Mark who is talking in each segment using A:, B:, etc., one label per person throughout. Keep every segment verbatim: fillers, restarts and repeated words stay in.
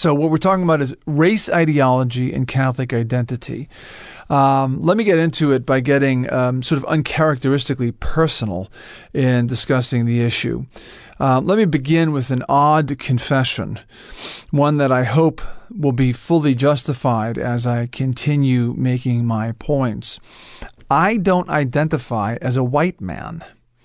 A: So what we're talking about is race ideology and Catholic identity. Um, let me get into it by getting um, sort of uncharacteristically personal in discussing the issue. Um, let me begin with an odd confession, one that I hope will be fully justified as I continue making my points. I don't identify as a white man.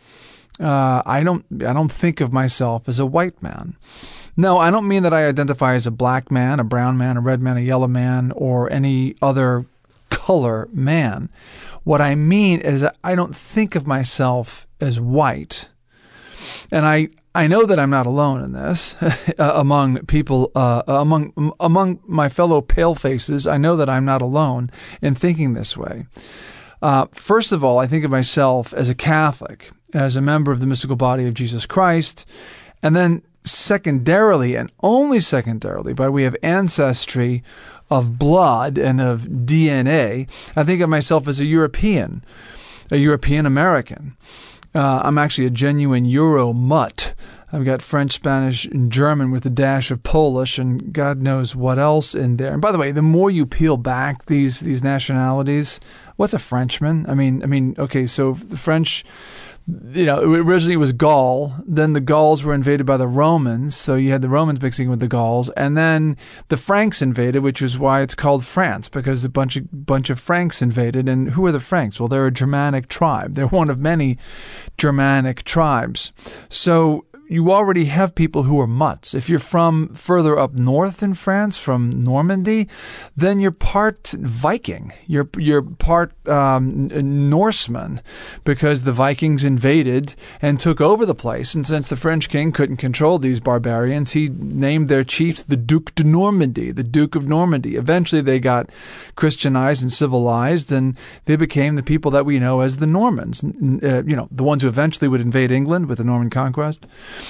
A: Uh, I don't. I don't think of myself as a white man. No, I don't mean that I identify as a black man, a brown man, a red man, a yellow man, or any other color man. What I mean is that I don't think of myself as white. And I, I know that I'm not alone in this among people, uh, among among my fellow palefaces. I know that I'm not alone in thinking this way. Uh, first of all, I think of myself as a Catholic, as a member of the mystical body of Jesus Christ, and then secondarily, and only secondarily, by way of ancestry of blood and of D N A, I think of myself as a European, a European American. Uh, I'm actually a genuine Euro mutt. I've got French, Spanish, and German with a dash of Polish, and God knows what else in there. And by the way, the more you peel back these these nationalities, what's a Frenchman? I mean, I mean, okay, so the French, you know, originally it was Gaul. Then the Gauls were invaded by the Romans, so you had the Romans mixing with the Gauls, and then the Franks invaded, which is why it's called France, because a bunch of bunch of Franks invaded. And who are the Franks? Well, they're a Germanic tribe. They're one of many Germanic tribes. So you already have people who are mutts. If you're from further up north in France, from Normandy, then you're part Viking. You're you're part um, Norseman, because the Vikings invaded and took over the place. And since the French king couldn't control these barbarians, he named their chiefs the Duc de Normandy, the Duke of Normandy. Eventually, they got Christianized and civilized, and they became the people that we know as the Normans. Uh, you know, the ones who eventually would invade England with the Norman conquest.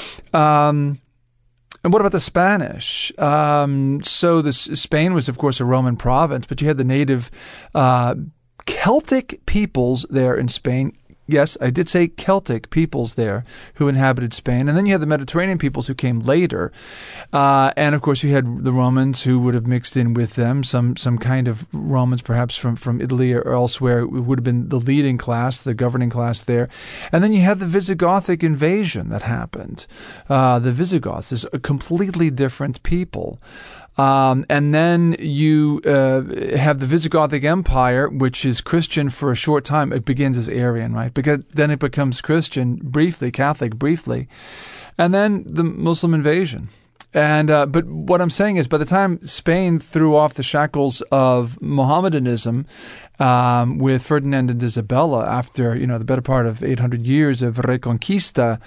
A: Um, and what about the Spanish? Um, so this, Spain was, of course, a Roman province, but you had the native uh, Celtic peoples there in Spain. Yes, I did say Celtic peoples there who inhabited Spain. And then you had the Mediterranean peoples who came later. Uh, and, of course, you had the Romans who would have mixed in with them, some some kind of Romans perhaps from, from Italy or elsewhere. It would have been the leading class, the governing class there. And then you had the Visigothic invasion that happened. Uh, the Visigoths is a completely different people. Um, and then you uh, have the Visigothic Empire, which is Christian for a short time. It begins as Arian, right? Because then it becomes Christian briefly, Catholic briefly, and then the Muslim invasion. And uh, but what I'm saying is, by the time Spain threw off the shackles of Mohammedanism um, with Ferdinand and Isabella, after you know the better part of eight hundred years of Reconquista,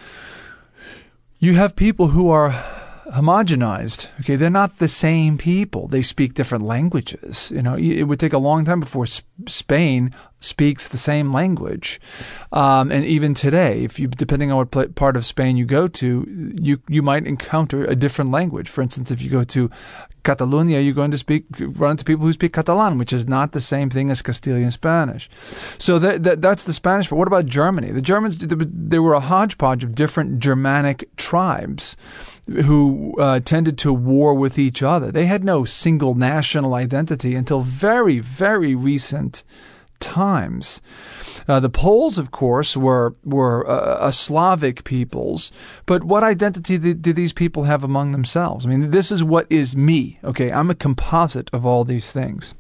A: you have people who are homogenized. Okay, they're not the same people. They speak different languages. You know, it would take a long time before Spain speaks the same language. Um, and even today, if you, depending on what part of Spain you go to, you you might encounter a different language. For instance, if you go to Catalonia, you're going to speak run into people who speak Catalan, which is not the same thing as Castilian Spanish. So that, that that's the Spanish. But what about Germany? The Germans, they were a hodgepodge of different Germanic tribes who uh, tended to war with each other. They had no single national identity until very, very recent times. Uh, the Poles, of course, were were uh, a Slavic peoples, but what identity did, did these people have among themselves? I mean, this is what is me. Okay, I'm a composite of all these things.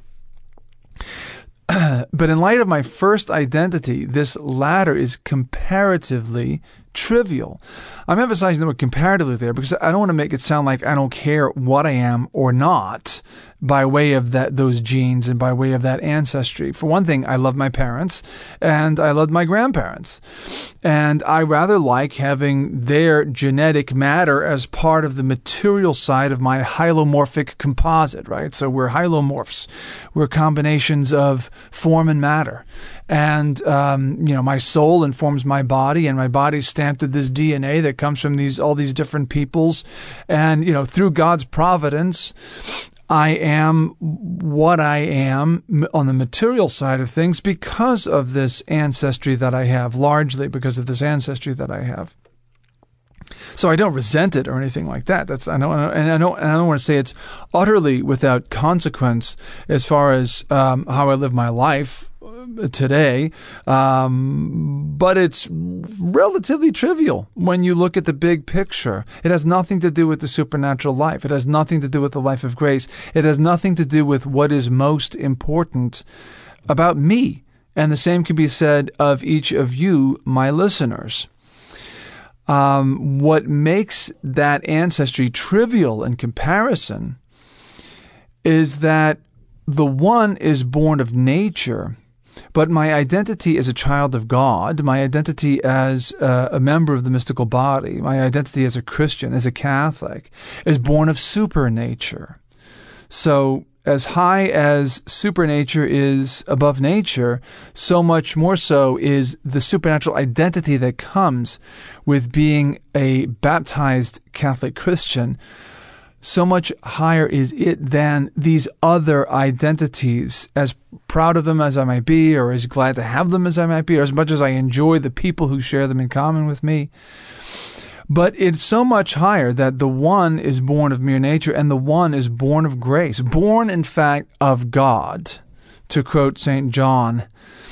A: But in light of my first identity, this latter is comparatively trivial. I'm emphasizing the word comparatively there because I don't want to make it sound like I don't care what I am or not by way of that those genes and by way of that ancestry. For one thing, I love my parents and I loved my grandparents. And I rather like having their genetic matter as part of the material side of my hylomorphic composite, right? So we're hylomorphs. We're combinations of form and matter. And, um, you know, my soul informs my body, and my body's stamped with this D N A that comes from these all these different peoples. And, you know, through God's providence, I am what I am on the material side of things because of this ancestry that I have, largely because of this ancestry that I have. So I don't resent it or anything like that. That's I don't, and I don't, and I don't want to say it's utterly without consequence as far as um, how I live my life today, um, but it's relatively trivial when you look at the big picture. It has nothing to do with the supernatural life. It has nothing to do with the life of grace. It has nothing to do with what is most important about me. And the same can be said of each of you, my listeners. Um, what makes that ancestry trivial in comparison is that the one is born of nature, but my identity as a child of God, my identity as a, a member of the mystical body, my identity as a Christian, as a Catholic, is born of supernature. So as high as supernature is above nature, so much more so is the supernatural identity that comes with being a baptized Catholic Christian. So much higher is it than these other identities, as proud of them as I might be, or as glad to have them as I might be, or as much as I enjoy the people who share them in common with me. But it's so much higher that the one is born of mere nature and the one is born of grace, born, in fact, of God, to quote Saint John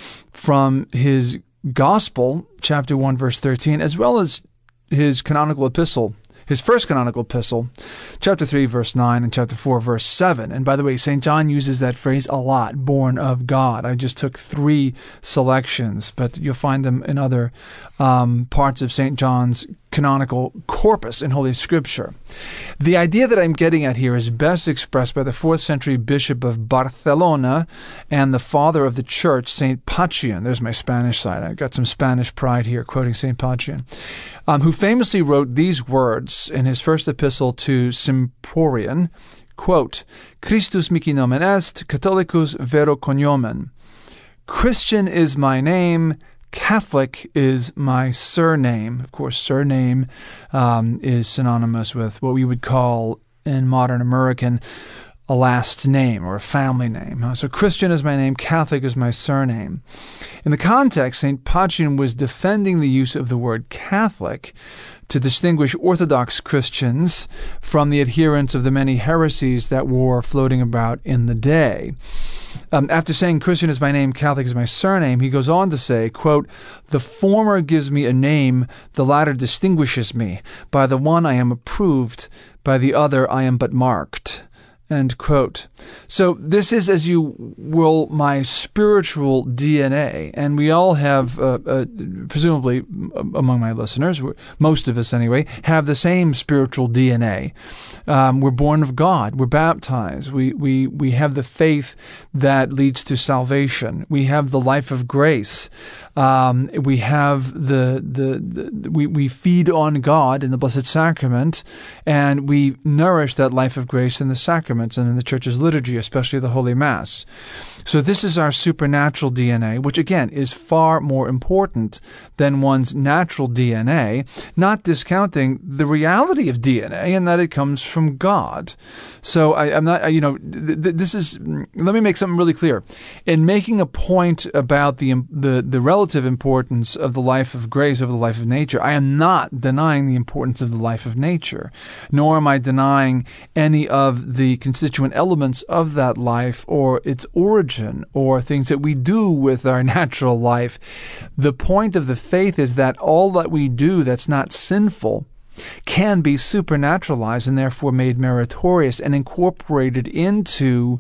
A: from his Gospel, chapter one, verse thirteen, as well as his canonical epistle, his first canonical epistle, chapter three, verse nine, and chapter four, verse seven. And by the way, Saint John uses that phrase a lot, born of God. I just took three selections, but you'll find them in other um, parts of Saint John's canonical corpus in Holy Scripture. The idea that I'm getting at here is best expressed by the fourth century bishop of Barcelona and the father of the church, Saint Pacian. There's my Spanish side. I've got some Spanish pride here, quoting Saint Pacian, um, who famously wrote these words in his first epistle to Symphorian, quote, Christus mihi nomen est, Catholicus vero cognomen. Christian is my name, Catholic is my surname. Of course, surname um, is synonymous with what we would call in modern American a last name or a family name. So Christian is my name, Catholic is my surname. In the context, Saint Pacian was defending the use of the word Catholic to distinguish Orthodox Christians from the adherents of the many heresies that were floating about in the day. Um, after saying Christian is my name, Catholic is my surname, he goes on to say, quote, the former gives me a name, the latter distinguishes me. By the one I am approved, by the other I am but marked. End quote. So this is, as you will, my spiritual D N A, and we all have, uh, uh, presumably among my listeners, most of us anyway, have the same spiritual D N A. Um, we're born of God. We're baptized. We we we have the faith that leads to salvation. We have the life of grace. Um, we have the, the the we we feed on God in the Blessed Sacrament, and we nourish that life of grace in the sacraments and in the Church's liturgy, especially the Holy Mass. So this is our supernatural D N A, which again is far more important than one's natural D N A, not discounting the reality of D N A and that it comes from God. So I, I'm not, you know, th- th- this is, let me make something really clear. In making a point about the, the, the relative importance of the life of grace over the life of nature, I am not denying the importance of the life of nature, nor am I denying any of the constituent elements of that life or its origin or things that we do with our natural life. The point of the faith is that all that we do that's not sinful can be supernaturalized and therefore made meritorious and incorporated into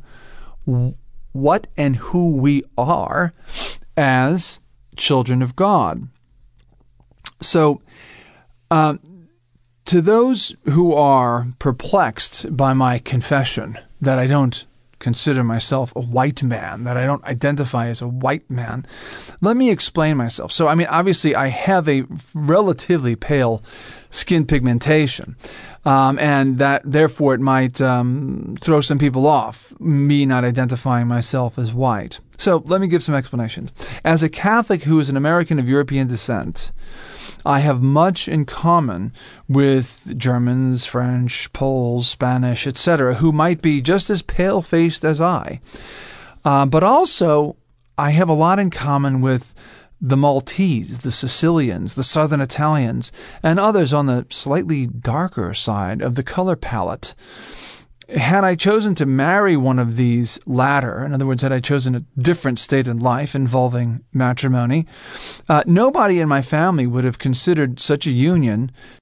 A: what and who we are as children of God. So, um, to those who are perplexed by my confession that I don't consider myself a white man, that I don't identify as a white man, let me explain myself. So, I mean, obviously, I have a relatively pale skin pigmentation, um, and that therefore it might um, throw some people off, me not identifying myself as white. So, let me give some explanations. As a Catholic who is an American of European descent, I have much in common with Germans, French, Poles, Spanish, et cetera, who might be just as pale-faced as I. Uh, but also, I have a lot in common with the Maltese, the Sicilians, the Southern Italians, and others on the slightly darker side of the color palette. Had I chosen to marry one of these latter, in other words, had I chosen a different state in life involving matrimony, uh, nobody in my family would have considered such a union